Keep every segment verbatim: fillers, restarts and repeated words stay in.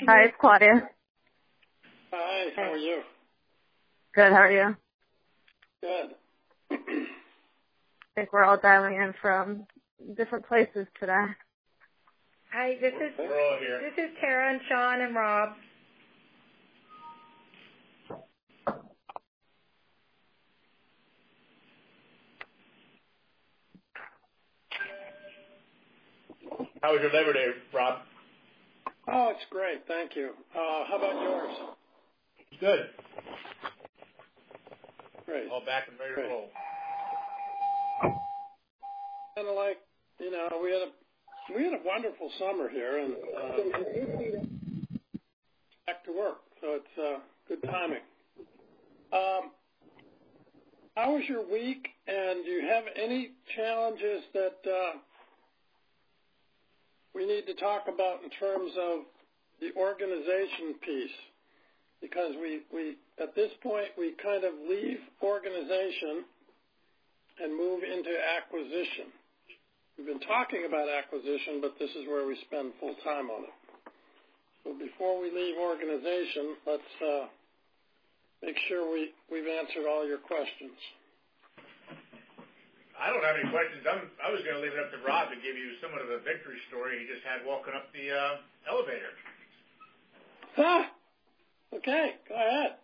Hi, it's Claudia. Hi, how are you? Good, how are you? Good. I think we're all dialing in from different places today. Hi, this is We're all here. This is Tara and Sean and Rob. How was your Labor Day, Rob? Oh, it's great, thank you. Uh, how about yours? Good. Great. All back and ready to roll. Kind of like, you know, we had a we had a wonderful summer here, and uh, back to work, so it's uh, good timing. Um, how was your week, and do you have any challenges that uh, we need to talk about in terms of the organization piece? Because we, we at this point, we kind of leave organization and move into acquisition. We've been talking about acquisition, but this is where we spend full time on it. So before we leave organization, let's uh, make sure we, we've answered all your questions. I don't have any questions. I'm, I was going to leave it up to Rob to give you somewhat of a victory story he just had walking up the uh, elevator. Ah, okay, go ahead.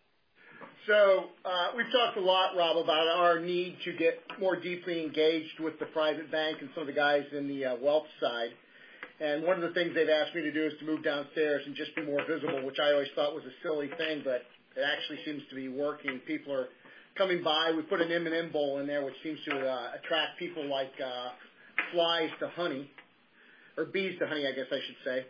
So uh, we've talked a lot, Rob, about our need to get more deeply engaged with the private bank and some of the guys in the uh, wealth side. And one of the things they've asked me to do is to move downstairs and just be more visible, which I always thought was a silly thing, but it actually seems to be working. People are coming by. We put an M and M bowl in there, which seems to uh, attract people like uh, flies to honey, or bees to honey, I guess I should say.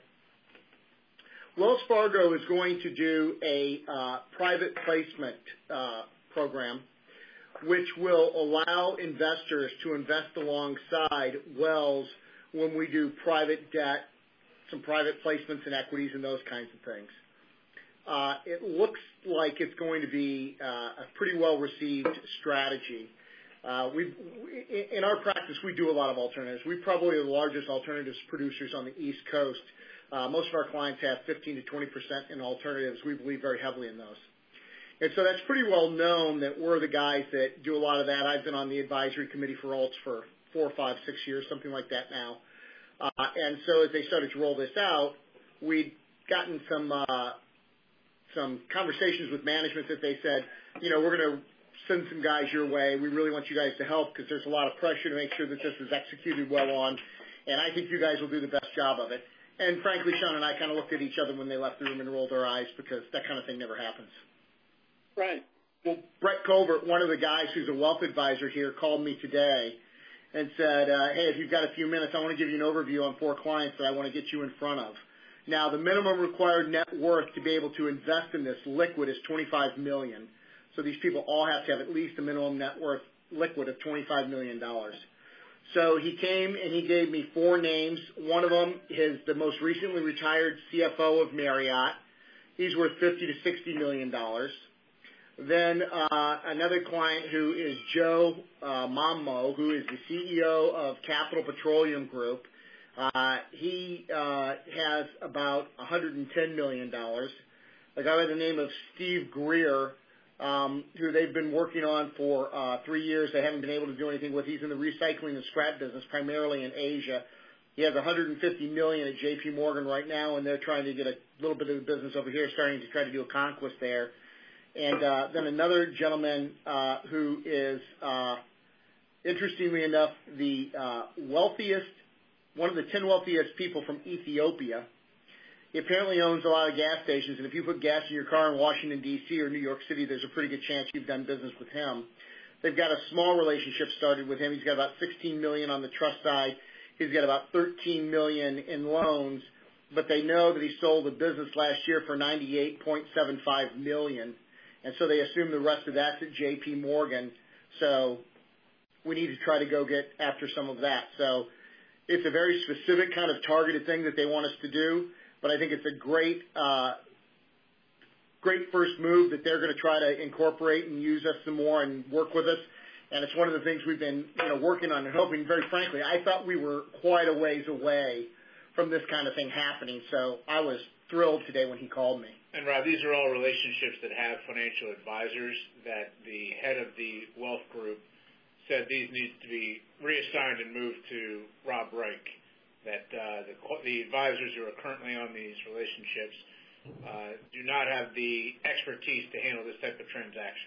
Wells Fargo is going to do a uh, private placement uh, program, which will allow investors to invest alongside Wells when we do private debt, some private placements and equities and those kinds of things. Uh, it looks like it's going to be uh, a pretty well-received strategy. Uh, we, in our practice, we do a lot of alternatives. We probably are the largest alternatives producers on the East Coast. Uh, most of our clients have fifteen to twenty percent in alternatives. We believe very heavily in those. And so that's pretty well known that we're the guys that do a lot of that. I've been on the advisory committee for alts for four, five, six years, something like that now. Uh, and so as they started to roll this out, we'd gotten some uh, some conversations with management that they said, you know, we're going to send some guys your way. We really want you guys to help because there's a lot of pressure to make sure that this is executed well on, and I think you guys will do the best job of it. And frankly, Sean and I kind of looked at each other when they left the room and rolled our eyes because that kind of thing never happens. Right. Well, Brett Colbert, one of the guys who's a wealth advisor here, called me today and said, uh, hey, if you've got a few minutes, I want to give you an overview on four clients that I want to get you in front of. Now, the minimum required net worth to be able to invest in this liquid is twenty-five million dollars. So these people all have to have at least a minimum net worth liquid of twenty-five million dollars. So he came and he gave me four names. One of them is the most recently retired C F O of Marriott. He's worth fifty to sixty million dollars. Then uh, another client who is Joe uh, Mammo, who is the C E O of Capital Petroleum Group. Uh, he uh, has about one hundred ten million dollars. A guy by the name of Steve Greer, um, who they've been working on for uh, three years. They haven't been able to do anything with. He's in the recycling and scrap business, primarily in Asia. He has one hundred fifty million dollars at J P Morgan right now, and they're trying to get a little bit of the business over here, starting to try to do a conquest there. And uh, then another gentleman uh, who is, uh, interestingly enough, the uh, wealthiest, one of the ten wealthiest people from Ethiopia. He apparently owns a lot of gas stations, and if you put gas in your car in Washington, D C or New York City, there's a pretty good chance you've done business with him. They've got a small relationship started with him. He's got about sixteen million dollars on the trust side. He's got about thirteen million dollars in loans, but they know that he sold the business last year for ninety-eight point seven five million dollars, and so they assume the rest of that's at J P Morgan. So we need to try to go get after some of that. So it's a very specific kind of targeted thing that they want us to do. But I think it's a great, uh, great first move that they're going to try to incorporate and use us some more and work with us. And it's one of the things we've been, you know, working on and hoping. Very frankly, I thought we were quite a ways away from this kind of thing happening. So I was thrilled today when he called me. And Rob, these are all relationships that have financial advisors that the head of the wealth group said these need to be reassigned and moved to Rob Reich, that uh, the, the advisors who are currently on these relationships uh, do not have the expertise to handle this type of transaction.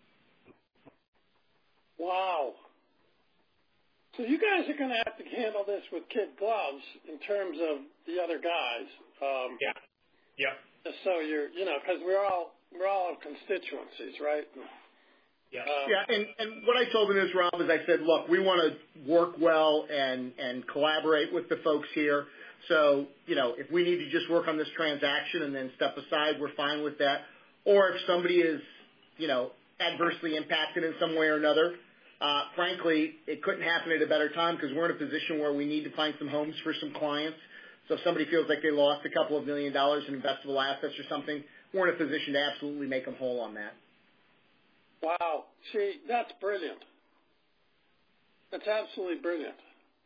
Wow. So you guys are going to have to handle this with kid gloves in terms of the other guys. Um, yeah. Yeah. Just so you're, you know, because we're all we're all constituencies, right? Yeah. Um, yeah. And, and what I told him is, Rob, is I said, look, we want to work well and and collaborate with the folks here. So, you know, if we need to just work on this transaction and then step aside, we're fine with that. Or if somebody is, you know, adversely impacted in some way or another. Uh, frankly, it couldn't happen at a better time because we're in a position where we need to find some homes for some clients. So if somebody feels like they lost a couple of million dollars in investable assets or something, we're in a position to absolutely make them whole on that. Wow. See, that's brilliant. That's absolutely brilliant.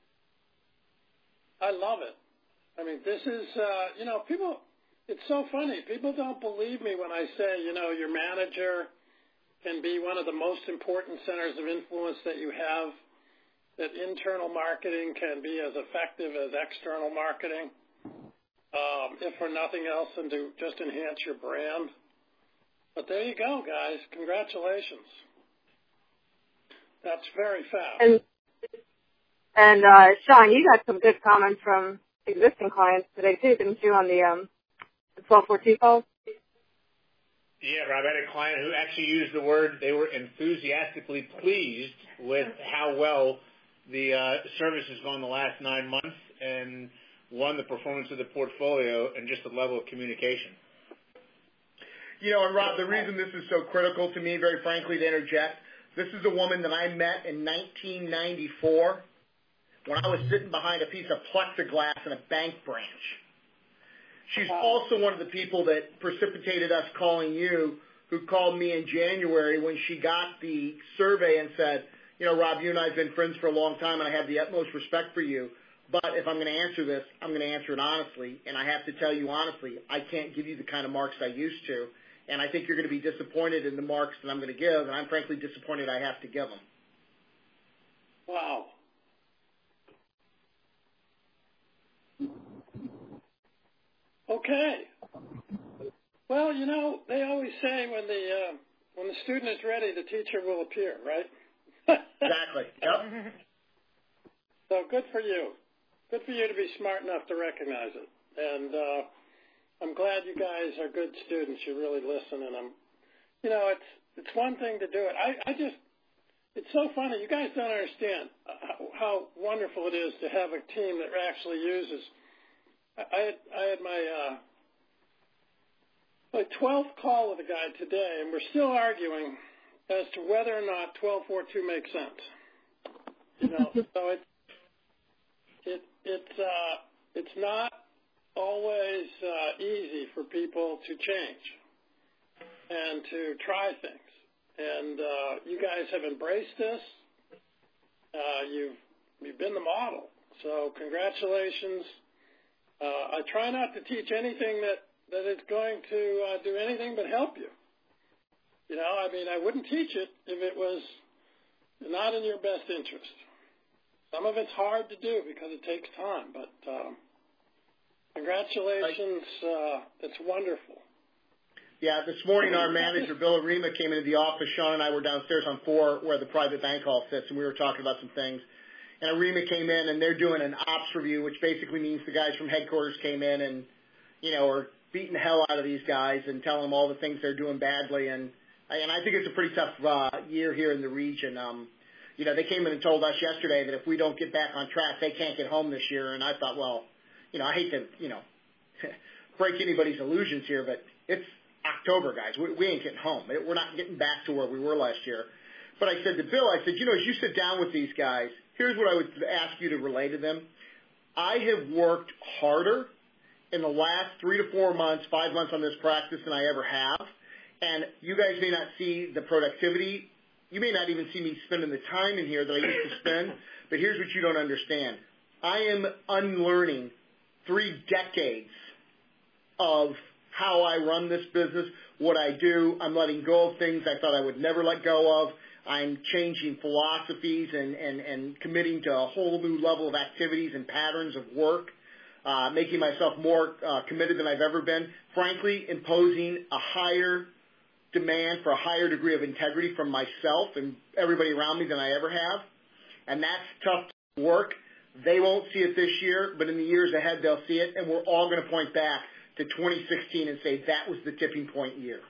I love it. I mean, this is, uh, you know, people, it's so funny. People don't believe me when I say, you know, your manager can be one of the most important centers of influence that you have, that internal marketing can be as effective as external marketing, um, if for nothing else than to just enhance your brand. But there you go, guys. Congratulations. That's very fast. And, and uh, Sean, you got some good comments from existing clients today, too, didn't you, on the um, twelve four two calls? Yeah, Rob, I had a client who actually used the word they were enthusiastically pleased with how well the uh, service has gone the last nine months and, one, the performance of the portfolio and just the level of communication. You know, and Rob, the reason this is so critical to me, very frankly, to interject, this is a woman that I met in nineteen ninety-four when I was sitting behind a piece of plexiglass in a bank branch. She's also one of the people that precipitated us calling you, who called me in January when she got the survey and said, you know, Rob, you and I have been friends for a long time, and I have the utmost respect for you. But if I'm going to answer this, I'm going to answer it honestly. And I have to tell you honestly, I can't give you the kind of marks I used to. And I think you're going to be disappointed in the marks that I'm going to give. And I'm frankly disappointed I have to give them. Wow. Okay. Well, you know, they always say when the uh, when the student is ready, the teacher will appear, right? Exactly. Yep. So good for you. Good for you to be smart enough to recognize it. And uh, I'm glad you guys are good students. You really listen, and I'm, you know, it's it's one thing to do it. I, I just, it's so funny. You guys don't understand how, how wonderful it is to have a team that actually uses. I had, I had my uh, my twelfth call with a guy today, and we're still arguing as to whether or not twelve forty-two makes sense. You know, so it it it's uh, it's not always uh, easy for people to change and to try things. And uh, you guys have embraced this. Uh, you've you've been the model. So congratulations. Uh, I try not to teach anything that, that is going to uh, do anything but help you. You know, I mean, I wouldn't teach it if it was not in your best interest. Some of it's hard to do because it takes time, but um, congratulations. Uh, it's wonderful. Yeah, this morning our manager, Bill Arima, came into the office. Sean and I were downstairs on four where the private bank hall sits, and we were talking about some things. And Arima came in, and they're doing an ops review, which basically means the guys from headquarters came in and, you know, are beating the hell out of these guys and telling them all the things they're doing badly. And and I think it's a pretty tough uh, year here in the region. Um, you know, they came in and told us yesterday that if we don't get back on track, they can't get home this year. And I thought, well, you know, I hate to, you know, break anybody's illusions here, but it's October, guys. We, we ain't getting home. We're not getting back to where we were last year. But I said to Bill, I said, you know, as you sit down with these guys, here's what I would ask you to relay to them. I have worked harder in the last three to four months, five months on this practice than I ever have. And you guys may not see the productivity. You may not even see me spending the time in here that I used to spend. But here's what you don't understand. I am unlearning three decades of how I run this business, what I do. I'm letting go of things I thought I would never let go of. I'm changing philosophies and, and, and committing to a whole new level of activities and patterns of work, uh, making myself more uh, committed than I've ever been. Frankly, imposing a higher demand for a higher degree of integrity from myself and everybody around me than I ever have. And that's tough work. They won't see it this year, but in the years ahead, they'll see it, and we're all going to point back to twenty sixteen and say that was the tipping point year.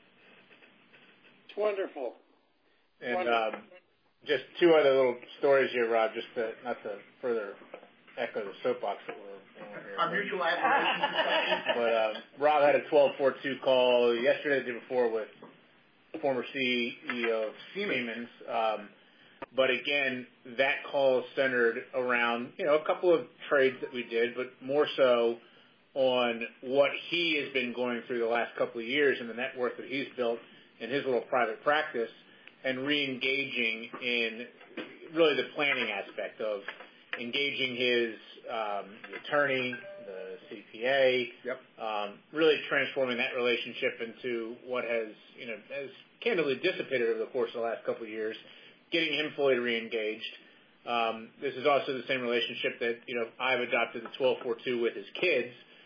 It's wonderful. And wonderful. Um, just two other little stories here, Rob, just to, not to further echo the soapbox that we're on here. Our mutual admiration. But um, Rob had a twelve four two call yesterday, the day before, with former C E O of Siemens. Um, But again, that call centered around, you know, a couple of trades that we did, but more so on what he has been going through the last couple of years and the net worth that he's built in his little private practice, and re-engaging in really the planning aspect of engaging his um, attorney, the C P A, yep. um, really transforming that relationship into what has, you know, has candidly dissipated over the course of the last couple of years, getting him fully re-engaged. Um, this is also the same relationship that, you know, I've adopted the twelve four two with his kids.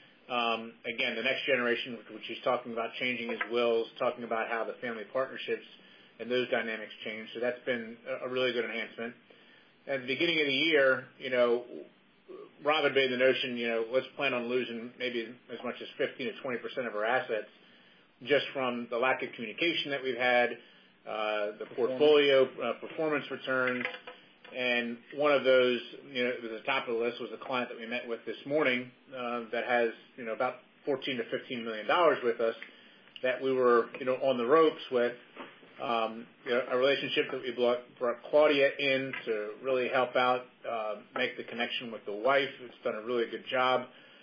Um, again, the next generation, which he's talking about changing his wills, talking about how the family partnerships and those dynamics change. So that's been a really good enhancement. At the beginning of the year, you know, Rob had made the notion, you know, let's plan on losing maybe as much as fifteen to twenty percent of our assets just from the lack of communication that we've had, uh, the portfolio uh, performance returns. And one of those, you know, at the top of the list was a client that we met with this morning uh, that has, you know, about fourteen to fifteen million dollars with us that we were, you know, on the ropes with. Um, you know, a relationship that we brought, brought Claudia in to really help out, uh, make the connection with the wife. It's done a really good job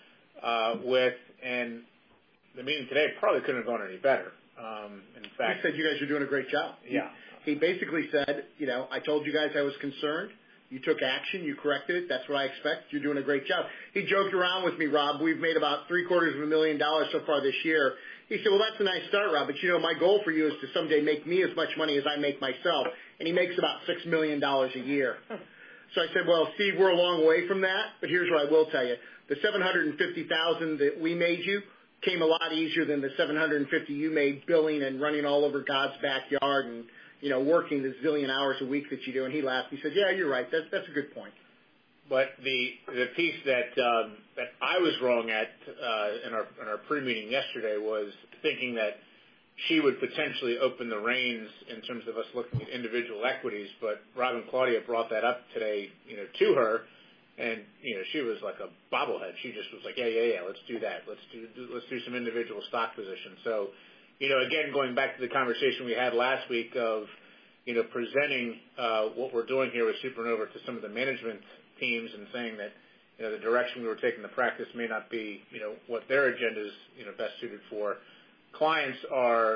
uh, with, and the meeting today probably couldn't have gone any better. Um, in fact, he said you guys are doing a great job. Yeah. He, he basically said, you know, I told you guys I was concerned. You took action. You corrected it. That's what I expect. You're doing a great job. He joked around with me, Rob. We've made about three quarters of a million dollars so far this year. He said, well, that's a nice start, Rob, but, you know, my goal for you is to someday make me as much money as I make myself. And he makes about six million dollars a year. So I said, well, Steve, we're a long way from that, but here's what I will tell you. The seven hundred fifty thousand dollars that we made you came a lot easier than the seven hundred fifty you made billing and running all over God's backyard and, you know, working the zillion hours a week that you do. And he laughed. He said, yeah, you're right. That's, that's a good point. But the the piece that um, that I was wrong at uh, in our in our pre-meeting yesterday was thinking that she would potentially open the reins in terms of us looking at individual equities. But Rob and Claudia brought that up today, you know, to her, and you know, she was like a bobblehead. She just was like, yeah, yeah, yeah, let's do that. Let's do, do let's do some individual stock positions. So, you know, again, going back to the conversation we had last week of, you know, presenting uh, what we're doing here with Supernova to some of the management teams and saying that, you know, the direction we were taking the practice may not be, you know, what their agenda is, you know, best suited for. Clients are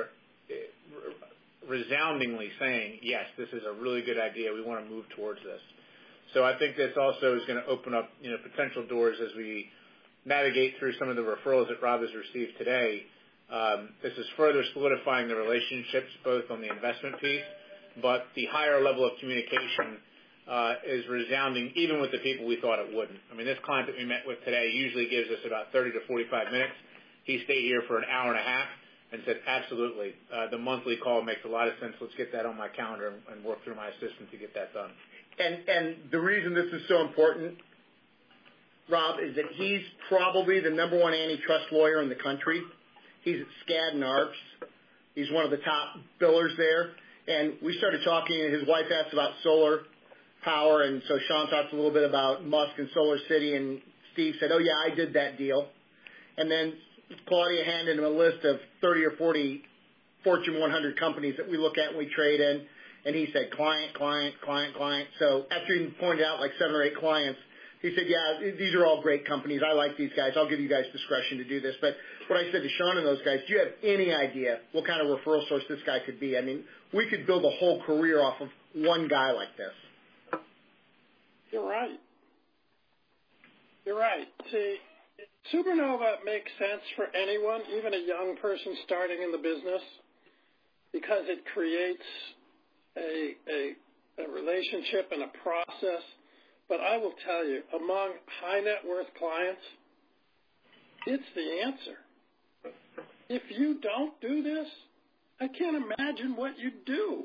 resoundingly saying, yes, this is a really good idea. We want to move towards this. So I think this also is going to open up, you know, potential doors as we navigate through some of the referrals that Rob has received today. Um, this is further solidifying the relationships both on the investment piece, but the higher level of communication Uh, is resounding even with the people we thought it wouldn't. I mean, this client that we met with today usually gives us about thirty to forty-five minutes. He stayed here for an hour and a half and said, absolutely, uh, the monthly call makes a lot of sense. Let's get that on my calendar and, and work through my assistant to get that done. And, and the reason this is so important, Rob, is that he's probably the number one antitrust lawyer in the country. He's at Skadden and Arps. He's one of the top billers there. And we started talking, and his wife asked about solar power, and so Sean talked a little bit about Musk and Solar City, and Steve said, oh, yeah, I did that deal. And then Claudia handed him a list of thirty or forty Fortune one hundred companies that we look at and we trade in, and he said, client, client, client, client. So after he pointed out like seven or eight clients, he said, yeah, these are all great companies. I like these guys. I'll give you guys discretion to do this. But what I said to Sean and those guys, do you have any idea what kind of referral source this guy could be? I mean, we could build a whole career off of one guy like this. You're right. You're right. See, Supernova makes sense for anyone, even a young person starting in the business, because it creates a, a, a relationship and a process. But I will tell you, among high net worth clients, it's the answer. If you don't do this, I can't imagine what you do.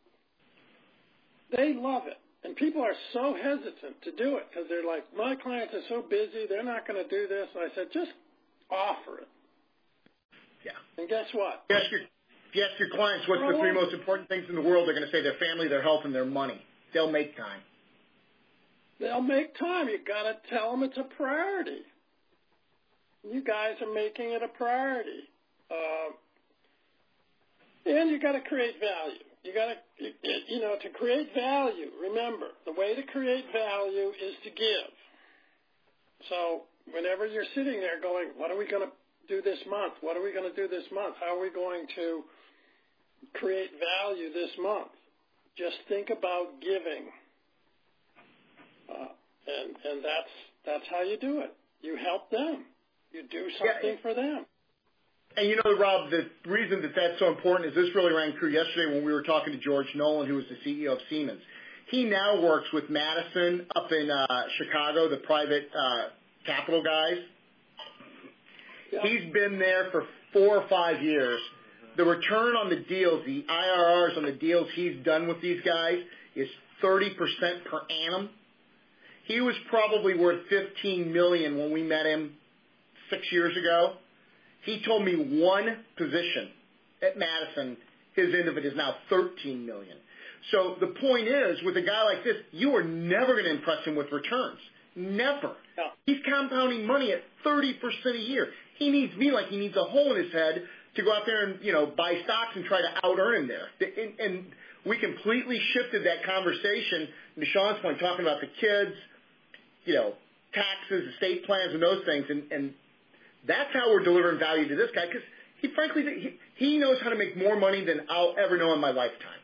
They love it. And people are so hesitant to do it because they're like, my clients are so busy, they're not going to do this. And I said, just offer it. Yeah. And guess what? Yes, your, yes, your clients, what's the three most important things in the world? They're going to say their family, their health, and their money. They'll make time. They'll make time. You've got to tell them it's a priority. You guys are making it a priority. Uh, and you got to create value. You got to, you know, to create value, remember, the way to create value is to give. So whenever you're sitting there going, what are we going to do this month? What are we going to do this month? How are we going to create value this month? Just think about giving. Uh, and and that's that's how you do it. You help them. You do something yeah. for them. And you know, Rob, the reason that that's so important is this really rang true yesterday when we were talking to George Nolan, who was the C E O of Siemens. He now works with Madison up in uh, Chicago, the private uh, capital guys. Yeah. He's been there for four or five years. The return on the deals, the I R Rs on the deals he's done with these guys is thirty percent per annum. He was probably worth fifteen million dollars when we met him six years ago. He told me one position at Madison, his end of it is now thirteen million dollars. So the point is, with a guy like this, you are never going to impress him with returns. Never. No. He's compounding money at thirty percent a year. He needs me like he needs a hole in his head to go out there and, you know, buy stocks and try to out-earn him there. And, and we completely shifted that conversation, to Sean's point, talking about the kids, you know, taxes, estate plans, and those things. And, and that's how we're delivering value to this guy, because he, frankly, he, he knows how to make more money than I'll ever know in my lifetime.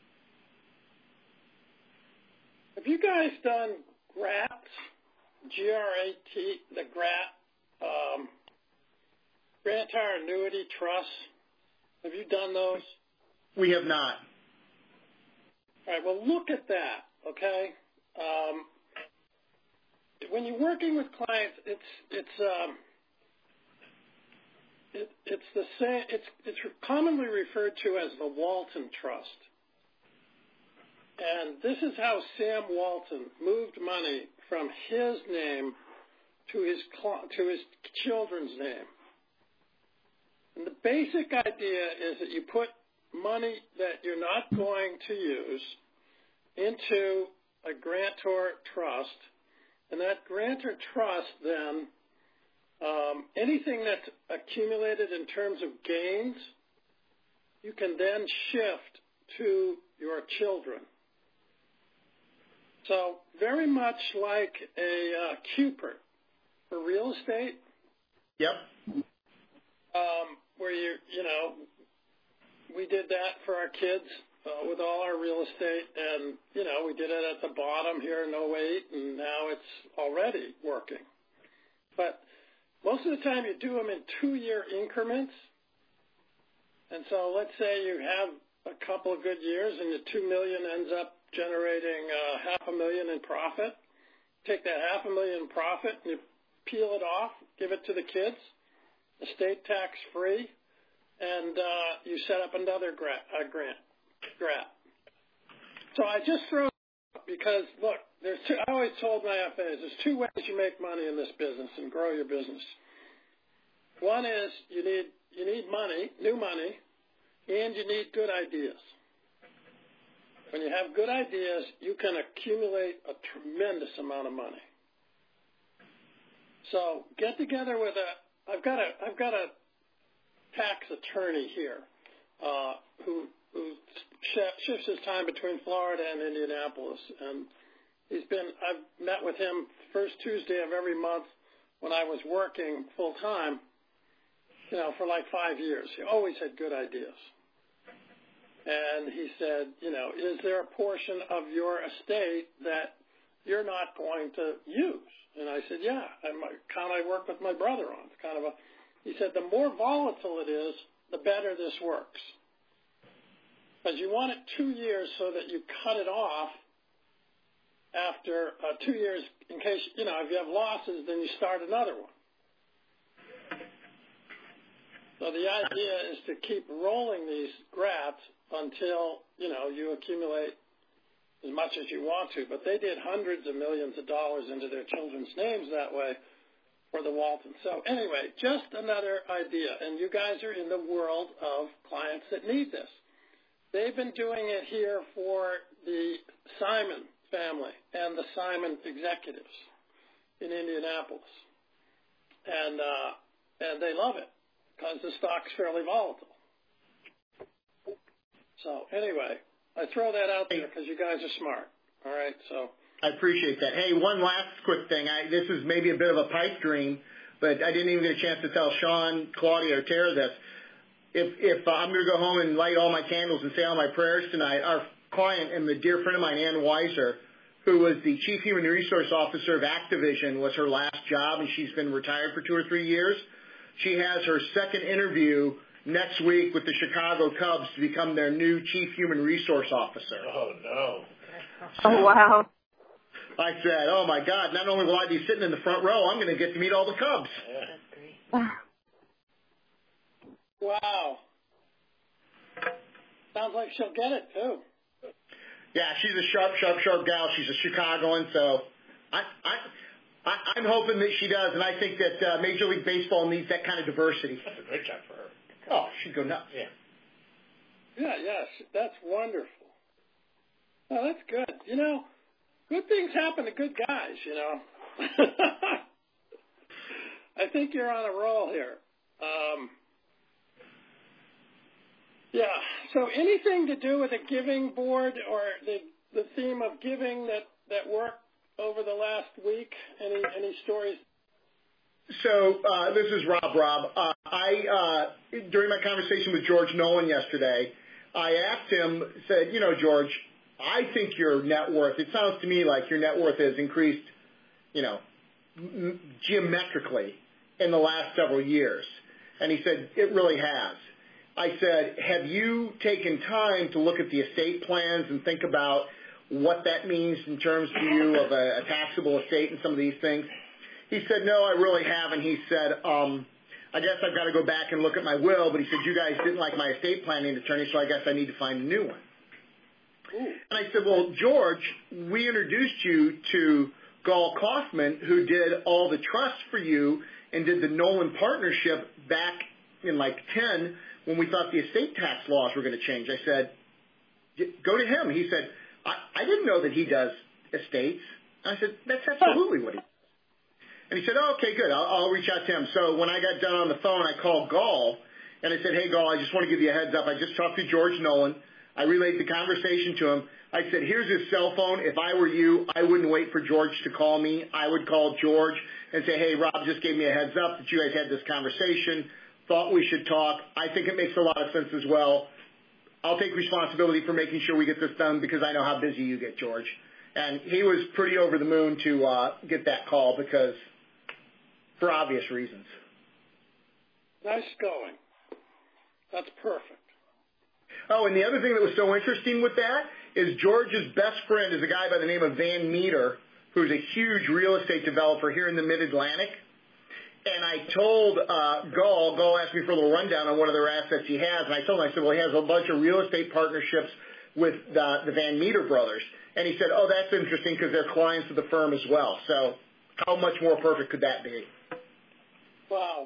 Have you guys done G R A T, G R A T, the G R A T, um, Grantor Annuity Trust? Have you done those? We have not. All right, well, look at that, okay? Um, when you're working with clients, it's it's um, it, it's the same. It's it's commonly referred to as the Walton Trust, and this is how Sam Walton moved money from his name to his to his children's name. And the basic idea is that you put money that you're not going to use into a grantor trust, and that grantor trust then, um, anything that's accumulated in terms of gains, you can then shift to your children. So very much like a uh, Cupid for real estate. Yep. Um, where you, you know, we did that for our kids uh, with all our real estate, and, you know, we did it at the bottom here in oh eight, and now it's already working. But most of the time you do them in two-year increments. And so let's say you have a couple of good years and your two million dollars ends up generating uh, half a million in profit. Take that half a million in profit and you peel it off, give it to the kids, estate tax free, and uh, you set up another grant, uh, grant, grant. So I just throw because look, there's two, I always told my F As there's two ways you make money in this business and grow your business. One is you need you need money, new money, and you need good ideas. When you have good ideas, you can accumulate a tremendous amount of money. So get together with a. I've got a. I've got a tax attorney here uh, who who shifts his time between Florida and Indianapolis, and he's been. I've met with him first Tuesday of every month when I was working full time. You know, for like five years, he always had good ideas. And he said, you know, is there a portion of your estate that you're not going to use. And I said, yeah, I'm an account I work with my brother on. It's kind of a, he said, the more volatile it is, the better this works. Because you want it two years so that you cut it off after uh, two years in case, you know, if you have losses, then you start another one. So the idea is to keep rolling these graphs until, you know, you accumulate as much as you want to. But they did hundreds of millions of dollars into their children's names that way for the Walton. So anyway, just another idea. And you guys are in the world of clients that need this. They've been doing it here for the Simon family and the Simon executives in Indianapolis. And, uh, and they love it, because the stock's fairly volatile. So anyway, I throw that out there because you guys are smart. All right, so. I appreciate that. Hey, one last quick thing. I, this is maybe a bit of a pipe dream, but I didn't even get a chance to tell Sean, Claudia, or Tara this. If, if uh, I'm going to go home and light all my candles and say all my prayers tonight, our client and the dear friend of mine, Ann Weiser, who was the Chief Human Resource Officer of Activision, was her last job, and she's been retired for two or three years. She has her second interview next week with the Chicago Cubs to become their new Chief Human Resource Officer. Oh, no. Oh, wow. I said, oh, my God, not only will I be sitting in the front row, I'm going to get to meet all the Cubs. Yeah. That's great. Wow. Sounds like she'll get it, too. Yeah, she's a sharp, sharp, sharp gal. She's a Chicagoan, so I, I, I, I'm hoping that she does, and I think that uh, Major League Baseball needs that kind of diversity. That's a great job for her. Oh, she'd go nuts. Yeah. Yeah, yes, that's wonderful. Oh, that's good. You know, good things happen to good guys, you know. I think you're on a roll here. Um, yeah, so anything to do with a giving board or the the theme of giving that, that worked over the last week? Any any stories? So uh, this is Rob. Rob, uh, I uh, during my conversation with George Nolan yesterday, I asked him, said, you know, George, I think your net worth. It sounds to me like your net worth has increased, you know, m- geometrically in the last several years. And he said it really has. I said, have you taken time to look at the estate plans and think about what that means in terms to you of a, a taxable estate and some of these things? He said, no, I really haven't. He said, um, I guess I've got to go back and look at my will. But he said, you guys didn't like my estate planning attorney, so I guess I need to find a new one. Ooh. And I said, well, George, we introduced you to Gall Kaufman, who did all the trusts for you and did the Nolan partnership back in like ten when we thought the estate tax laws were going to change. I said, go to him. He said, I, I didn't know that he does estates. I said, that's absolutely what he does. And he said, oh, okay, good. I'll, I'll reach out to him. So when I got done on the phone, I called Gall, and I said, hey, Gall, I just want to give you a heads up. I just talked to George Nolan. I relayed the conversation to him. I said, here's his cell phone. If I were you, I wouldn't wait for George to call me. I would call George and say, hey, Rob just gave me a heads up that you guys had this conversation. Thought we should talk. I think it makes a lot of sense as well. I'll take responsibility for making sure we get this done because I know how busy you get, George. And he was pretty over the moon to uh, get that call because for obvious reasons. Nice going. That's perfect. Oh, and the other thing that was so interesting with that is George's best friend is a guy by the name of Van Meter, who's a huge real estate developer here in the Mid-Atlantic. And I told uh, Gall, Gall asked me for a little rundown on one of their assets he has, and I told him, I said, well, he has a bunch of real estate partnerships with the, the Van Meter brothers. And he said, oh, that's interesting because they're clients of the firm as well. So how much more perfect could that be? Wow.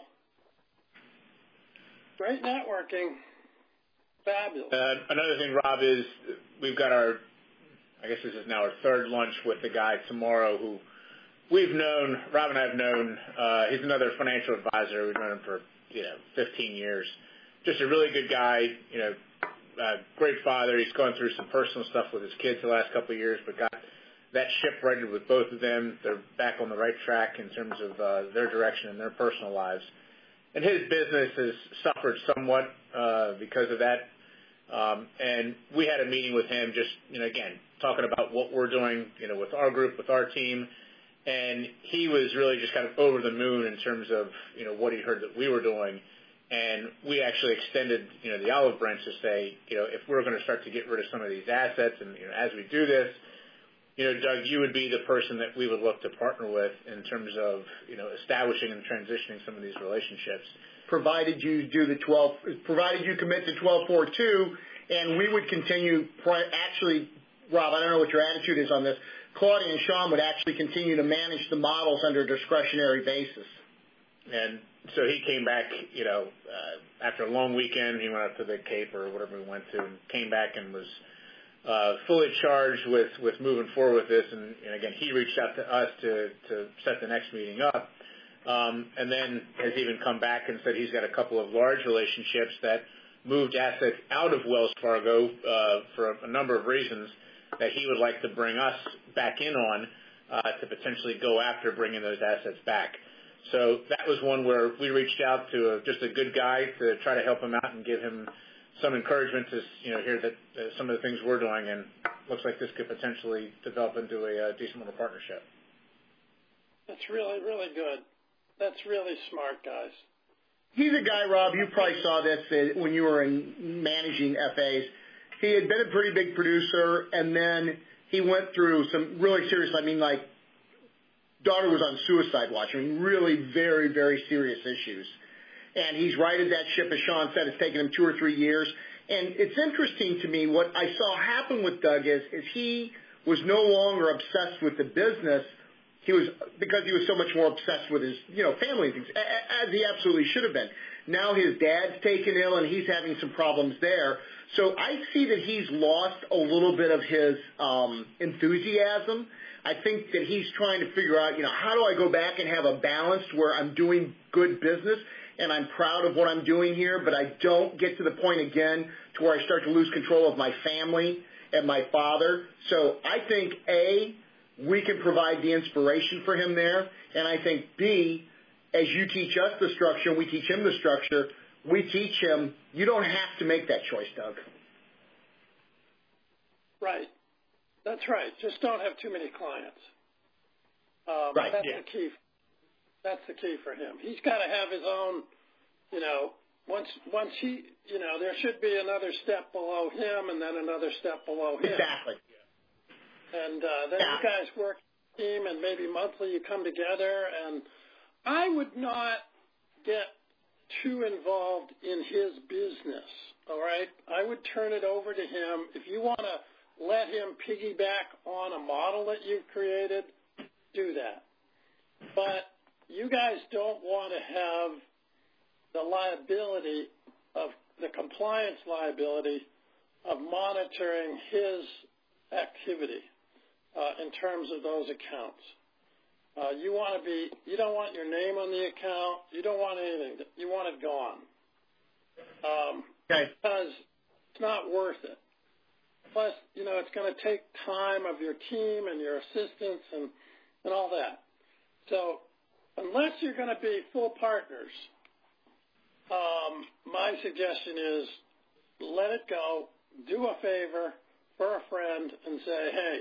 Great networking. Fabulous. Uh, another thing, Rob, is we've got our, I guess this is now our third lunch with the guy tomorrow who we've known, Rob and I have known. Uh, he's another financial advisor. We've known him for, you know, fifteen years. Just a really good guy, you know, uh, great father. He's gone through some personal stuff with his kids the last couple of years, but got that ship righted with both of them. They're back on the right track in terms of uh, their direction and their personal lives. And his business has suffered somewhat uh, because of that. Um, and we had a meeting with him just, you know, again, talking about what we're doing, you know, with our group, with our team. And he was really just kind of over the moon in terms of, you know, what he heard that we were doing. And we actually extended, you know, the olive branch to say, you know, if we're going to start to get rid of some of these assets and, you know, as we do this, you know, Doug, you would be the person that we would look to partner with in terms of, you know, establishing and transitioning some of these relationships. Provided you do the twelve, provided you commit to twelve four two, and we would continue, actually, Rob, I don't know what your attitude is on this, Claudia and Sean would actually continue to manage the models under a discretionary basis. And so he came back, you know, uh, after a long weekend, he went up to the Cape or whatever we went to, and came back and was uh, fully charged with, with moving forward with this. And, and again, he reached out to us to, to set the next meeting up. Um, and then has even come back and said he's got a couple of large relationships that moved assets out of Wells Fargo uh, for a, a number of reasons that he would like to bring us back in on uh, to potentially go after bringing those assets back. So that was one where we reached out to a, just a good guy to try to help him out and give him some encouragement to, you know, hear that uh, some of the things we're doing, and looks like this could potentially develop into a, a decent little partnership. That's really, really good. That's really smart, guys. He's a guy, Rob, you probably saw this uh, when you were in managing F As. He had been a pretty big producer, and then he went through some really serious, I mean, like, daughter was on suicide watch. I mean, really very, very serious issues. And he's righted that ship, as Sean said. It's taken him two or three years. And it's interesting to me, what I saw happen with Doug is, is he was no longer obsessed with the business. He was, because he was so much more obsessed with his, you know, family things, as he absolutely should have been. Now his dad's taken ill and he's having some problems there. So I see that he's lost a little bit of his um, enthusiasm. I think that he's trying to figure out, you know, how do I go back and have a balance where I'm doing good business and I'm proud of what I'm doing here, but I don't get to the point again to where I start to lose control of my family and my father. So I think, A, we can provide the inspiration for him there, and I think, B, as you teach us the structure and we teach him the structure, we teach him you don't have to make that choice, Doug. Right. That's right. Just don't have too many clients. Um, right. That's yeah. the key. That's the key for him. He's got to have his own, you know, once once he, you know, there should be another step below him and then another step below him. Exactly. And uh, then yeah. you guys work team and maybe monthly you come together. And I would not get too involved in his business, all right? I would turn it over to him. If you want to let him piggyback on a model that you've created, do that. But you guys don't want to have the liability of the compliance liability of monitoring his activity uh, in terms of those accounts. Uh, you want to be, you don't want your name on the account. You don't want anything. You want it gone. Um, okay. Because it's not worth it. Plus, you know, it's going to take time of your team and your assistants and, and all that. So unless you're going to be full partners, um, my suggestion is let it go, do a favor for a friend and say, hey,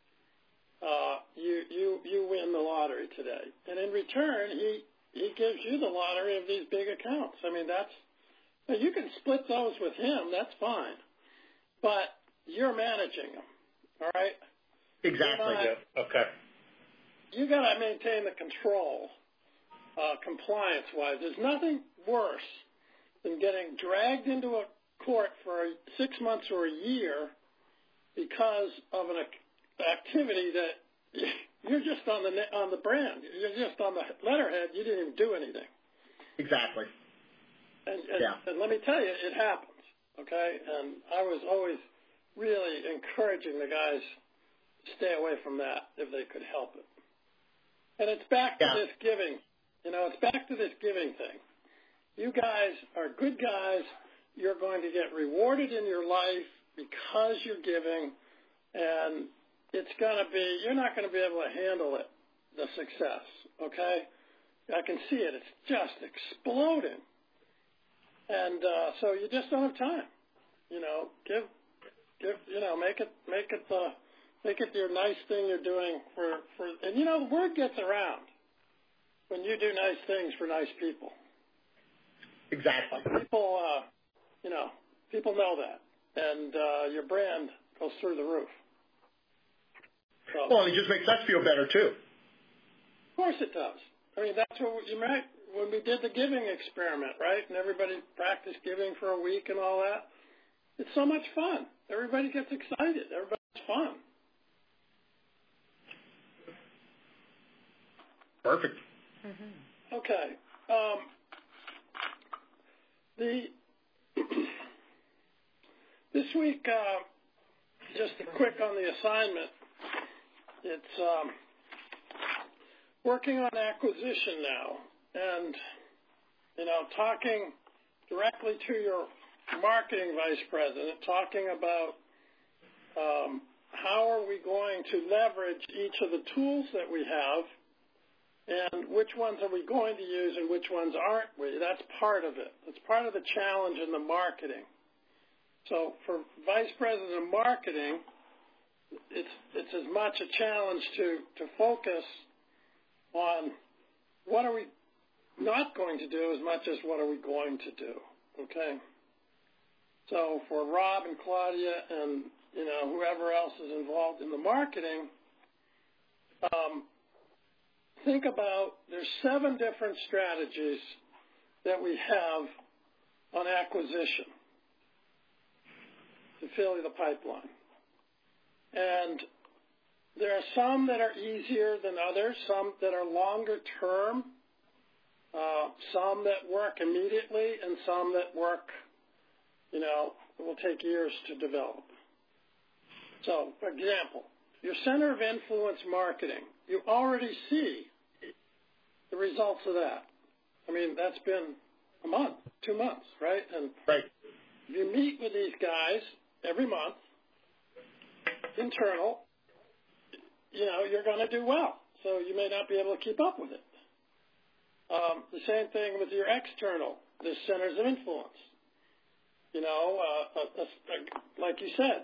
uh, you, you, you win the lottery today. And in return, he, he gives you the lottery of these big accounts. I mean, that's, you can split those with him, that's fine. But you're managing them, all right? Exactly. Not, yeah. Okay. You got to maintain the control, uh, compliance-wise. There's nothing worse than getting dragged into a court for six months or a year because of an activity that you're just on the on the brand. You're just on the letterhead. You didn't even do anything. Exactly. And, and, yeah. and let me tell you, it happens, okay? And I was always really encouraging the guys to stay away from that if they could help it. And it's back to yeah. this giving. You know, it's back to this giving thing. You guys are good guys. You're going to get rewarded in your life because you're giving, and it's going to be, you're not going to be able to handle it, the success, okay? I can see it. It's just exploding. And uh, so you just don't have time. You know, give, give, you know, make it, make it the, make it your nice thing you're doing for, for, and you know, the word gets around when you do nice things for nice people. Exactly. People, uh, you know, people know that, and uh, your brand goes through the roof. So, well, it just makes us feel better too. Of course it does. I mean, that's what you might, when we did the giving experiment, right? And everybody practiced giving for a week and all that. It's so much fun. Everybody gets excited. Everybody's fun. Perfect. Mm-hmm. Okay. Um, the this week, uh, just a quick on the assignment. It's um, working on acquisition now, and you know, talking directly to your marketing vice president, talking about um, how are we going to leverage each of the tools that we have, and which ones are we going to use and which ones aren't we. That's part of it. That's part of the challenge in the marketing. So for vice president of marketing, it's it's as much a challenge to, to focus on what are we not going to do as much as what are we going to do, okay? So for Rob and Claudia and, you know, whoever else is involved in the marketing, um, think about there's seven different strategies that we have on acquisition to fill the pipeline. And there are some that are easier than others, some that are longer term, uh, some that work immediately, and some that work, you know, will take years to develop. So, for example, your center of influence marketing, you already see the results of that. I mean, that's been a month, two months, right? And right. If you meet with these guys every month, internal, you know, you're going to do well. So you may not be able to keep up with it. Um, the same thing with your external, the centers of influence. You know, uh, a, a, a, like you said,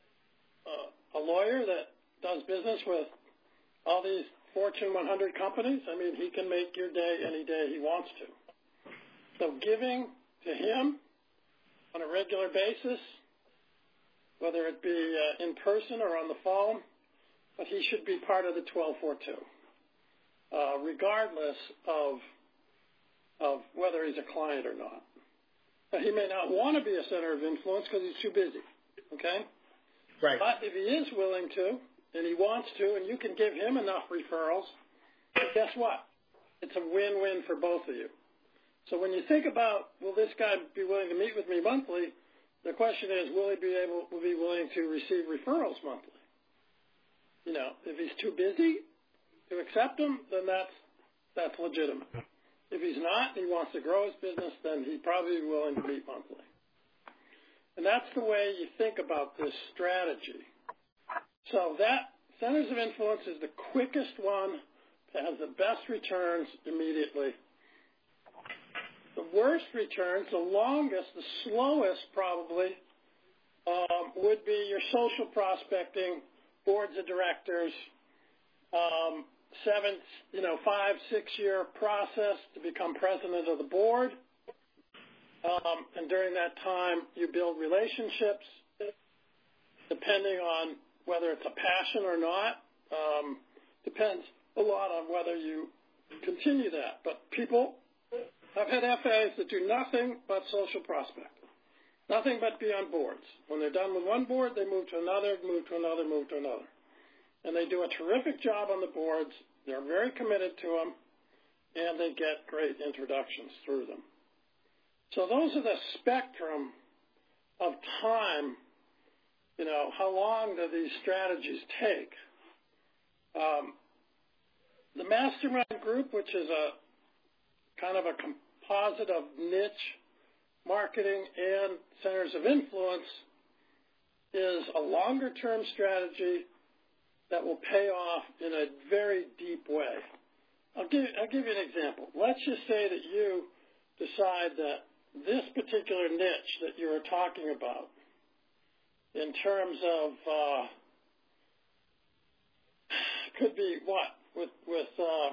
uh, a lawyer that does business with all these Fortune one hundred companies, I mean, he can make your day any day he wants to. So giving to him on a regular basis, whether it be uh, in person or on the phone, but he should be part of the twelve four two, uh, regardless of of whether he's a client or not. Now, he may not want to be a center of influence because he's too busy, okay? Right. But if he is willing to, and he wants to, and you can give him enough referrals, guess what? It's a win-win for both of you. So when you think about, will this guy be willing to meet with me monthly, the question is, will he be able, will he be willing to receive referrals monthly? You know, if he's too busy to accept them, then that's that's legitimate. If he's not, and he wants to grow his business, then he'd probably be willing to meet monthly. And that's the way you think about this strategy. So that centers of influence is the quickest one, has the best returns immediately. The worst returns, the longest, the slowest probably, um, would be your social prospecting, boards of directors, um, seven, you know, five, six-year process to become president of the board. Um, and during that time, you build relationships, depending on whether it's a passion or not. Um, depends a lot on whether you continue that. But people, I've had F As that do nothing but social prospecting, nothing but be on boards. When they're done with one board, they move to another, move to another, move to another. And they do a terrific job on the boards. They're very committed to them, and they get great introductions through them. So those are the spectrum of time. You know, how long do these strategies take? Um, the mastermind group, which is a kind of a composite of niche marketing and centers of influence, is a longer-term strategy that will pay off in a very deep way. I'll give, I'll give you an example. Let's just say that you decide that this particular niche that you are talking about in terms of uh, could be what with with uh,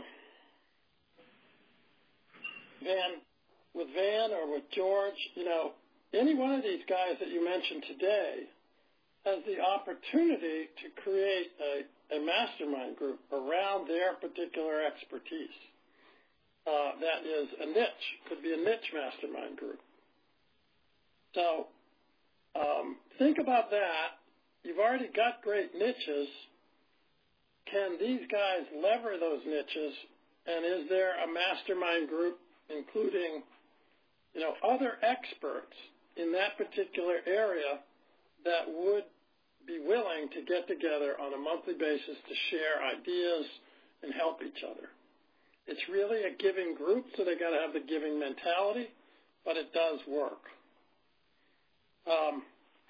Van with Van or with George. You know, any one of these guys that you mentioned today has the opportunity to create a, a mastermind group around their particular expertise. Uh, that is a niche, could be a niche mastermind group. So um, think about that. You've already got great niches. Can these guys lever those niches? And is there a mastermind group including, you know, other experts in that particular area that would be willing to get together on a monthly basis to share ideas and help each other? It's really a giving group, so they got to have the giving mentality, but it does work. Um,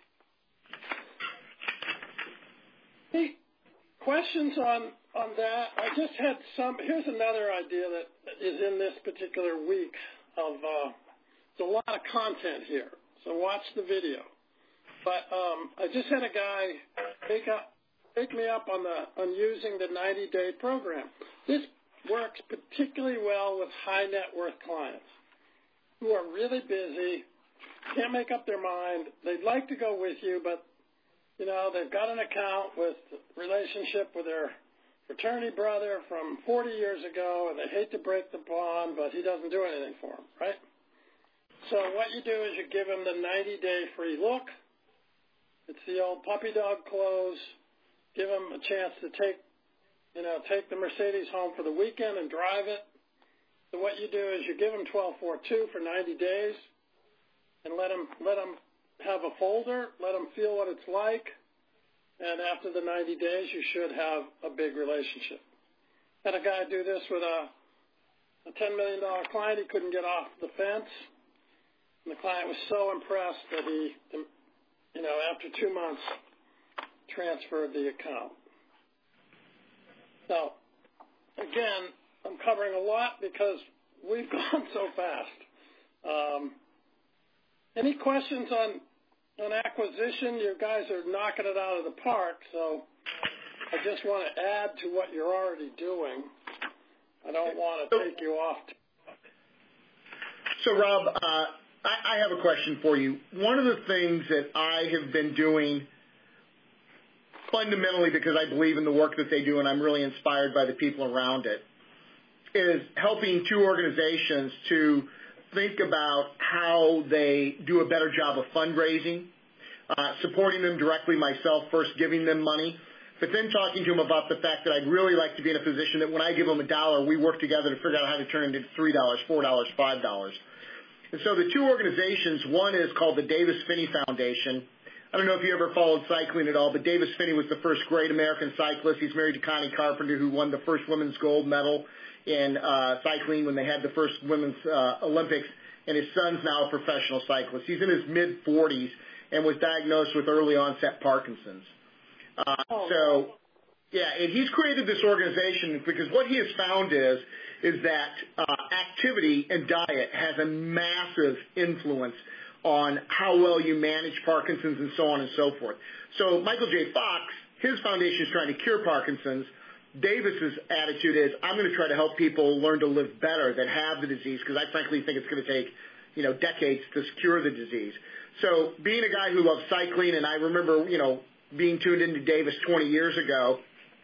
hey, questions on, on that? I just had some. Here's another idea that is in this particular week of, uh, there's a lot of content here, so watch the video. But um, I just had a guy take, up, take me up on, the, on using the ninety-day program. This works particularly well with high net worth clients who are really busy, can't make up their mind. They'd like to go with you, but, you know, they've got an account with relationship with their fraternity brother from forty years ago, and they hate to break the bond, but he doesn't do anything for them, right? So what you do is you give them the ninety-day free look. It's the old puppy dog close. Give them a chance to take, you know, take the Mercedes home for the weekend and drive it. So what you do is you give them twelve four two for ninety days and let them, let them have a folder, let them feel what it's like, and after the ninety days, you should have a big relationship. Had a guy do this with a, a ten million dollars client. He couldn't get off the fence, and the client was so impressed that he, you know, after two months, transferred the account. So, again, I'm covering a lot because we've gone so fast. Um, any questions on, on acquisition? You guys are knocking it out of the park, so I just want to add to what you're already doing. I don't want to take you off. So, Rob, uh, I, I have a question for you. One of the things that I have been doing fundamentally because I believe in the work that they do and I'm really inspired by the people around it, is helping two organizations to think about how they do a better job of fundraising, uh, supporting them directly myself, first giving them money, but then talking to them about the fact that I'd really like to be in a position that when I give them a dollar, we work together to figure out how to turn it into three dollars, four dollars, five dollars. And so the two organizations, one is called the Davis Phinney Foundation. I don't know if you ever followed cycling at all, but Davis Phinney was the first great American cyclist. He's married to Connie Carpenter, who won the first women's gold medal in uh, cycling when they had the first women's uh, Olympics, and his son's now a professional cyclist. He's in his mid forties and was diagnosed with early onset Parkinson's. Uh, so, yeah, and he's created this organization because what he has found is is that uh, activity and diet has a massive influence on how well you manage Parkinson's and so on and so forth. So Michael J. Fox, his foundation is trying to cure Parkinson's. Davis's attitude is, I'm going to try to help people learn to live better that have the disease, because I frankly think it's going to take, you know, decades to cure the disease. So being a guy who loves cycling, and I remember, you know, being tuned into Davis twenty years ago,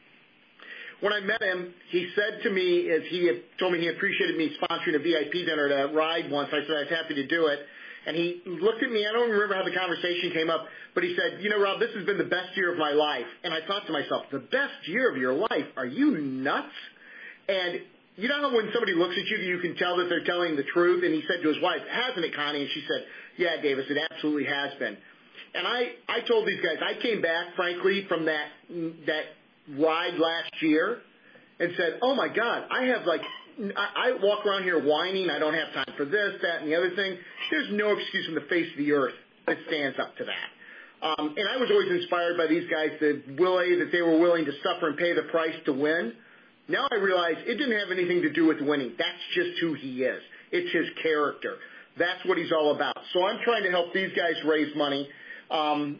when I met him, he said to me, as he had told me he appreciated me sponsoring a V I P dinner to ride once, I said I was happy to do it. And he looked at me, I don't remember how the conversation came up, but he said, you know, Rob, this has been the best year of my life. And I thought to myself, the best year of your life? Are you nuts? And you know how when somebody looks at you, you can tell that they're telling the truth? And he said to his wife, hasn't it, Connie? And she said, yeah, Davis, it absolutely has been. And I, I told these guys, I came back, frankly, from that that ride last year and said, oh, my God, I have like, I, I walk around here whining. I don't have time for this, that, and the other thing. There's no excuse on the face of the earth that stands up to that. Um, and I was always inspired by these guys that, willing, that they were willing to suffer and pay the price to win. Now I realize it didn't have anything to do with winning. That's just who he is. It's his character. That's what he's all about. So I'm trying to help these guys raise money. Um,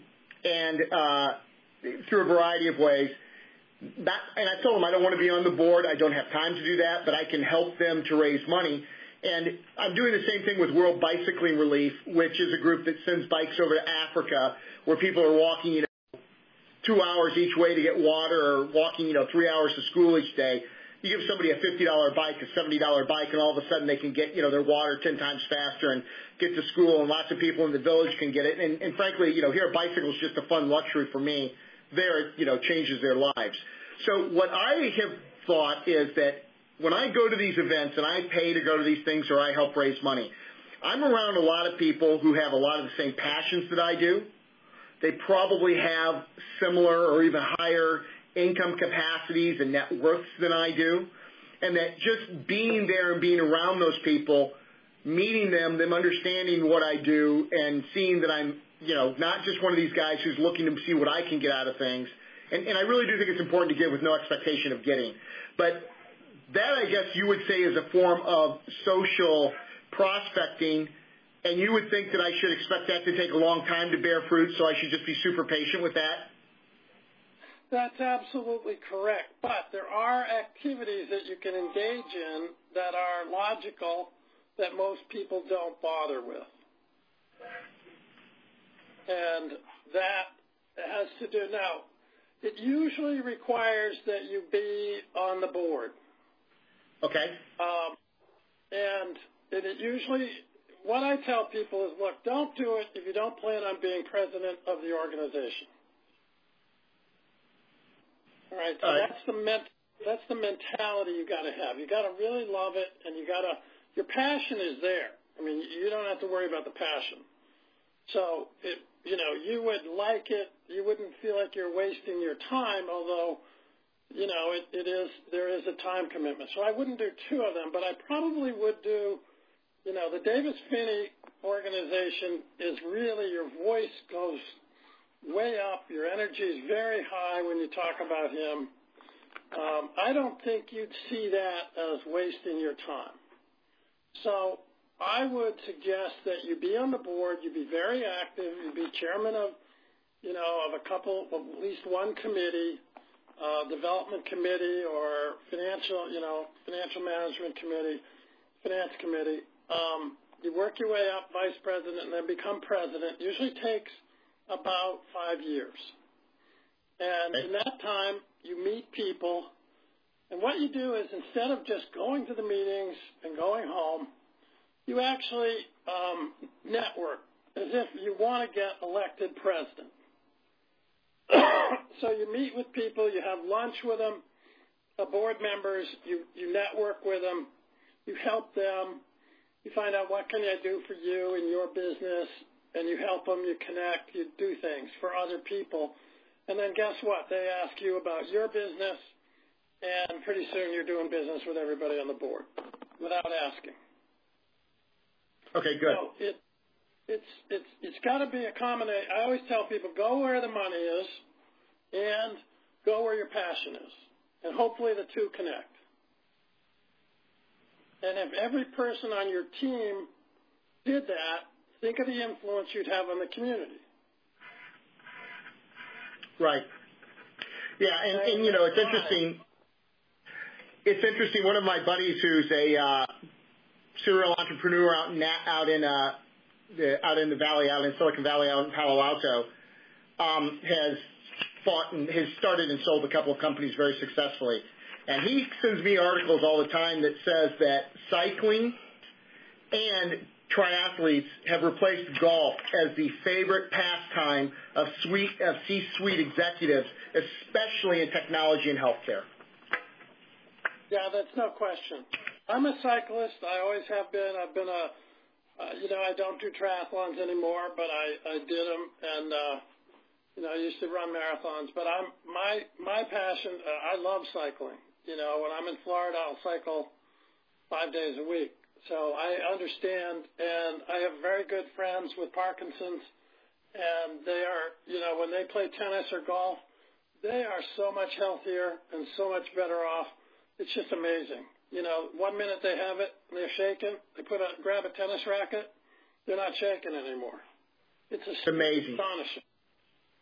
and uh, through a variety of ways. That, and I told them I don't want to be on the board. I don't have time to do that, but I can help them to raise money. And I'm doing the same thing with World Bicycling Relief, which is a group that sends bikes over to Africa where people are walking, you know, two hours each way to get water, or walking, you know, three hours to school each day. You give somebody a fifty dollar bike, a seventy dollar bike, and all of a sudden they can get, you know, their water ten times faster and get to school, and lots of people in the village can get it. And, and frankly, you know, here a bicycle is just a fun luxury for me. There, it, you know, changes their lives. So what I have thought is that when I go to these events and I pay to go to these things or I help raise money, I'm around a lot of people who have a lot of the same passions that I do. They probably have similar or even higher income capacities and net worths than I do. And that just being there and being around those people, meeting them, them understanding what I do, and seeing that I'm, you know, not just one of these guys who's looking to see what I can get out of things. And, and I really do think it's important to give with no expectation of getting. But that, I guess you would say, is a form of social prospecting, and you would think that I should expect that to take a long time to bear fruit, so I should just be super patient with that? That's absolutely correct. But there are activities that you can engage in that are logical that most people don't bother with. And that has to do, now, it usually requires that you be on the board. Okay. Um, and, and it usually, what I tell people is, look, don't do it if you don't plan on being president of the organization. All right, so All right. that's the ment- that's the mentality you got to have. You got to really love it, and you got to, your passion is there. I mean, you don't have to worry about the passion. So, it, you know, you would like it. You wouldn't feel like you're wasting your time, although, you know, it, it is, there is a time commitment. So I wouldn't do two of them, but I probably would do, you know, the Davis Phinney organization is really, your voice goes way up. Your energy is very high when you talk about him. Um, I don't think you'd see that as wasting your time. So I would suggest that you be on the board, you be very active, you be chairman of, you know, of a couple, of at least one committee, uh, development committee or financial, you know, financial management committee, finance committee. Um, you work your way up, vice president, and then become president. Usually takes about five years. And in that time, you meet people, and what you do is, instead of just going to the meetings and going home, you actually um, network as if you want to get elected president. So you meet with people, you have lunch with them, uh, board members, you, you network with them, you help them, you find out what can I do for you in your business, and you help them, you connect, you do things for other people. And then guess what? They ask you about your business, and pretty soon you're doing business with everybody on the board without asking. Okay, good. So it, it's it's it's got to be a combination. I always tell people, go where the money is and go where your passion is. And hopefully the two connect. And if every person on your team did that, think of the influence you'd have on the community. Right. Yeah, and, and you know, it's interesting. It's interesting. One of my buddies who's a uh, serial entrepreneur out in out in uh, the, out in the valley, out in Silicon Valley, out in Palo Alto, um, has fought and has started and sold a couple of companies very successfully. And he sends me articles all the time that says that cycling and triathletes have replaced golf as the favorite pastime of, sweet, of C-suite executives, especially in technology and healthcare. Yeah, that's no question. I'm a cyclist. I always have been. I've been a, uh, you know, I don't do triathlons anymore, but I, I did them, and uh, you know, I used to run marathons. But I'm my my passion. Uh, I love cycling. You know, when I'm in Florida, I'll cycle five days a week. So I understand, and I have very good friends with Parkinson's, and they are, you know, when they play tennis or golf, they are so much healthier and so much better off. It's just amazing. You know, one minute they have it, and they're shaking. They put a grab a tennis racket, they're not shaking anymore. It's amazing. Astonishing.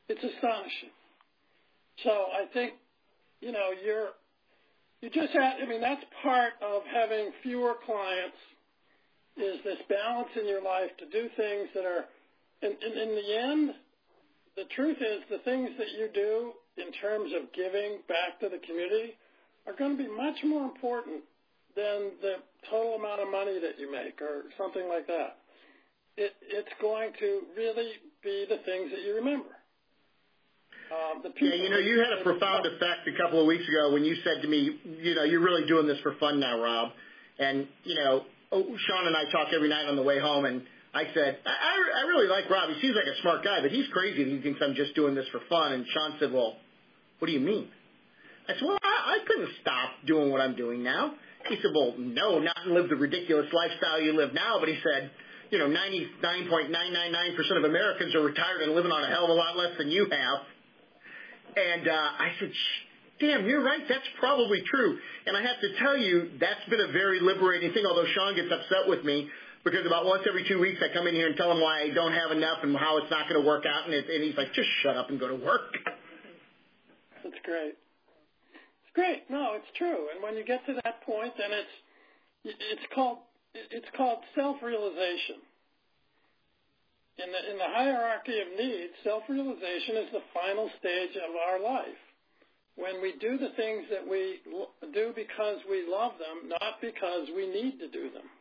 It's astonishing. So I think, you know, you're, you just have, I mean, that's part of having fewer clients is this balance in your life to do things that are, in, in, in the end, the truth is the things that you do in terms of giving back to the community are going to be much more important than the total amount of money that you make or something like that. It, it's going to really be the things that you remember. Um, the yeah, you know, you had a profound effect a couple of weeks ago when you said to me, you know, you're really doing this for fun now, Rob. And, you know, oh, Sean and I talk every night on the way home, and I said, I, I really like Rob. He seems like a smart guy, but he's crazy and he thinks I'm just doing this for fun. And Sean said, well, what do you mean? I said, well, I, I couldn't stop doing what I'm doing now. He said, well, no, not live the ridiculous lifestyle you live now. But he said, you know, ninety-nine point nine nine nine percent of Americans are retired and living on a hell of a lot less than you have. And uh, I said, damn, you're right. That's probably true. And I have to tell you, that's been a very liberating thing, although Sean gets upset with me because about once every two weeks I come in here and tell him why I don't have enough and how it's not going to work out. And, it, and he's like, just shut up and go to work. That's great. It's great. No, it's true. And when you get to that point, then it's it's called it's called self-realization. In the in the hierarchy of needs, self-realization is the final stage of our life. When we do the things that we do because we love them, not because we need to do them.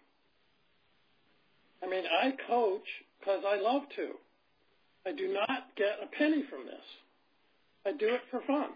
I mean, I coach because I love to. I do not get a penny from this. I do it for fun.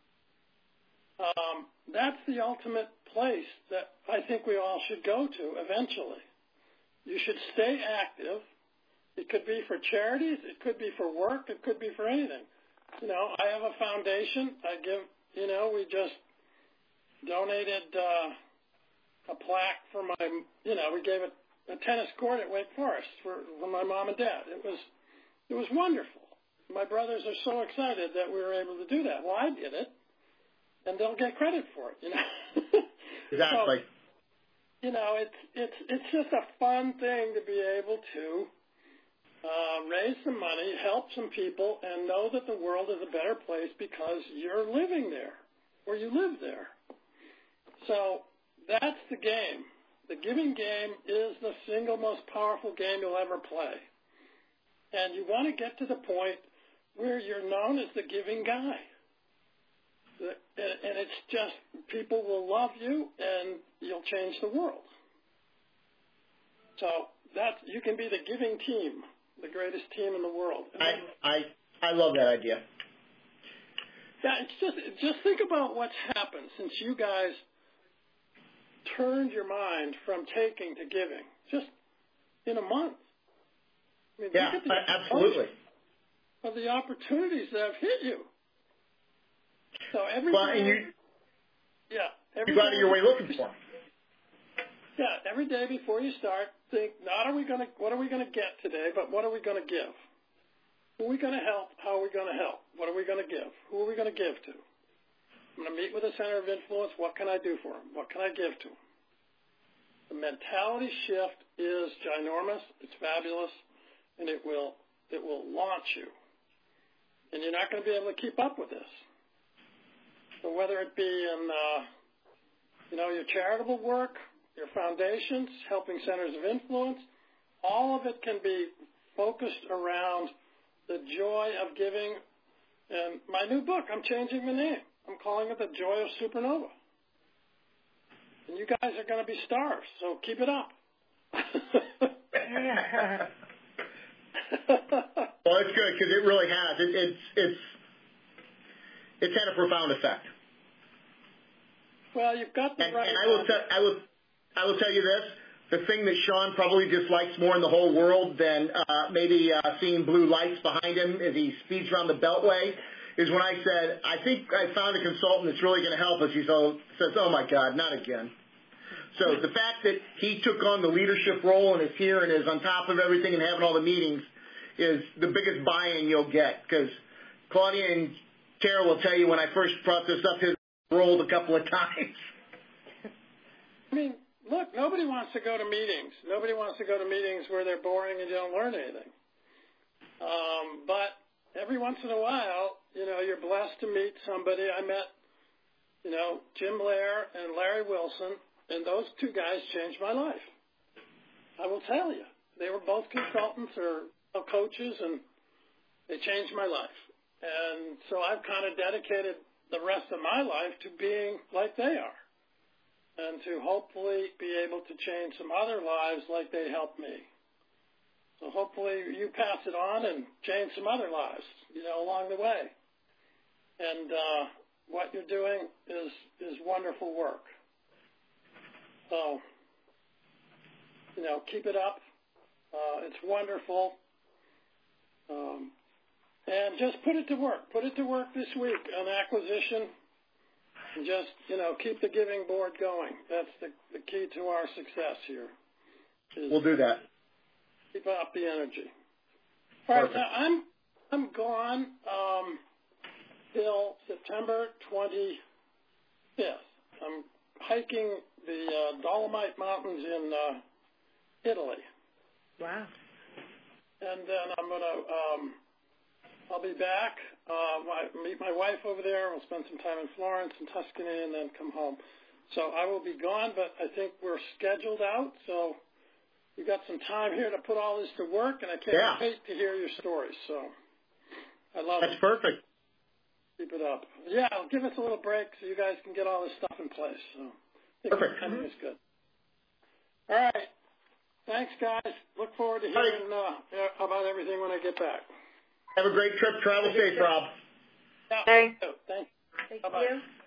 Um, that's the ultimate place that I think we all should go to eventually. You should stay active. It could be for charities. It could be for work. It could be for anything. You know, I have a foundation. I give, you know, we just donated uh, a plaque for my, you know, we gave a, a tennis court at Wake Forest for, for my mom and dad. It was, it was wonderful. My brothers are so excited that we were able to do that. Well, I did it, and they'll get credit for it, you know. Exactly. So, you know, it's it's it's just a fun thing to be able to uh, raise some money, help some people, and know that the world is a better place because you're living there or you live there. So that's the game. The giving game is the single most powerful game you'll ever play. And you want to get to the point where you're known as the giving guy. And it's just, people will love you and you'll change the world. So that's, you can be the giving team, the greatest team in the world. I, I, I love that idea. Yeah, it's just, just think about what's happened since you guys turned your mind from taking to giving, just in a month. I mean, yeah, look at the absolutely. Of the opportunities that have hit you. So every well, day, and you, yeah, every you go out of your way looking for them. Yeah, every day before you start, think not are we going to what are we going to get today, but what are we going to give? Who are we going to help? How are we going to help? What are we going to give? Who are we going to give to? I'm going to meet with a center of influence. What can I do for them? What can I give to them? The mentality shift is ginormous. It's fabulous, and it will it will launch you. And you're not going to be able to keep up with this. So whether it be in, uh, you know, your charitable work, your foundations, helping centers of influence, all of it can be focused around the joy of giving. And my new book, I'm changing the name. I'm calling it The Joy of Supernova. And you guys are going to be stars, so keep it up. Well, it's good because it really has. It, it's it's it's had a profound effect. Well, you've got the and, right. And I will tell I will I will tell you this: the thing that Sean probably dislikes more in the whole world than uh, maybe uh, seeing blue lights behind him as he speeds around the Beltway is when I said, I think I found a consultant that's really going to help us. He says, oh my God, not again. So the fact that he took on the leadership role and is here and is on top of everything and having all the meetings is the biggest buy-in you'll get, because Claudia and Tara will tell you when I first brought this up, his rolled a couple of times. I mean, look, nobody wants to go to meetings. Nobody wants to go to meetings where they're boring and you don't learn anything. Um, but every once in a while, you know, you're blessed to meet somebody. I met, you know, Jim Blair and Larry Wilson, and those two guys changed my life. I will tell you. They were both consultants or coaches, and they changed my life. And so I've kind of dedicated the rest of my life to being like they are and to hopefully be able to change some other lives like they helped me. So hopefully you pass it on and change some other lives, you know, along the way. And uh, what you're doing is, is wonderful work. So, you know, keep it up. Uh, it's wonderful. Um, and just put it to work. Put it to work this week on acquisition. And just, you know, keep the giving board going. That's the, the key to our success here. We'll do that. Keep up the energy. All right, now I'm I'm gone um, till September twenty-fifth. I'm hiking the uh, Dolomite Mountains in uh, Italy. Wow. And then I'm gonna um, I'll be back. Uh, my, meet my wife over there. We'll spend some time in Florence and Tuscany, and then come home. So I will be gone, but I think we're scheduled out. So you got some time here to put all this to work, and I can't yeah. wait to hear your stories. So I love That's it. That's perfect. Keep it up. Yeah, give us a little break so you guys can get all this stuff in place. So I think perfect. timing is good. All right. Thanks, guys. Look forward to hearing uh, about everything when I get back. Have a great trip. Travel safe, Rob. Yeah. Hey. Thanks. Thank Bye-bye. you.